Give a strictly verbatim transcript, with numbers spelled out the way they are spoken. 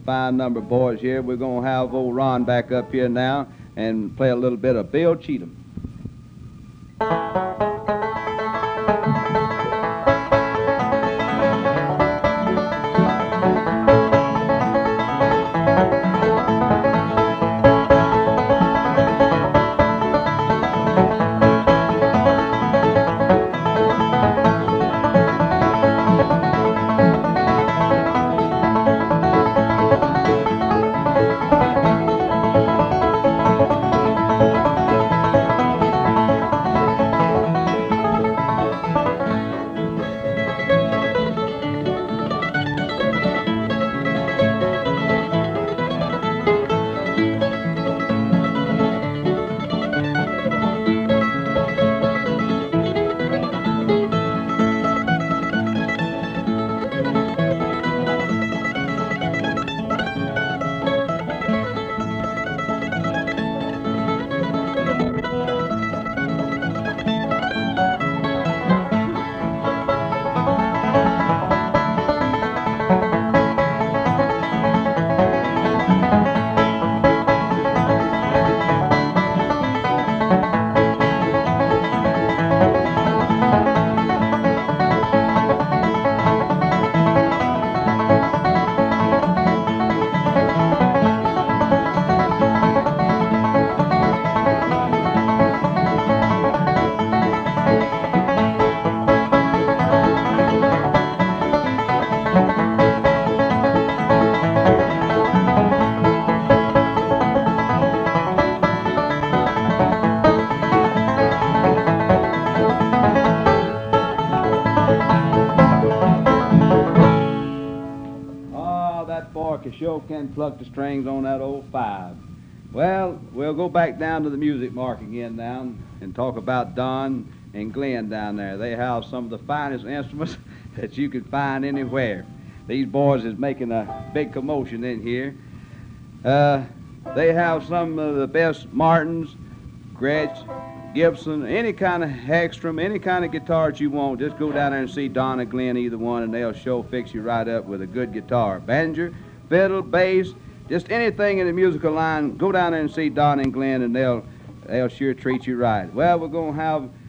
fine number of boys here. We're going to have old Ron back up here now and play a little bit of Bill Cheatham. Sure can pluck the strings on that old five. Well, we'll go back down to the music mark again now and talk about Don and Glenn down there. They have some of the finest instruments that you could find anywhere. These boys is making a big commotion in here. Uh, they have some of the best Martins, Gretsch, Gibson, any kind of Hagstrom, any kind of guitars you want. Just go down there and see Don or Glenn, either one, and they'll sure fix you right up with a good guitar. Banjo, fiddle, bass, just anything in the musical line, go down there and see Don and Glenn, and they'll they'll sure treat you right. Well, we're going to have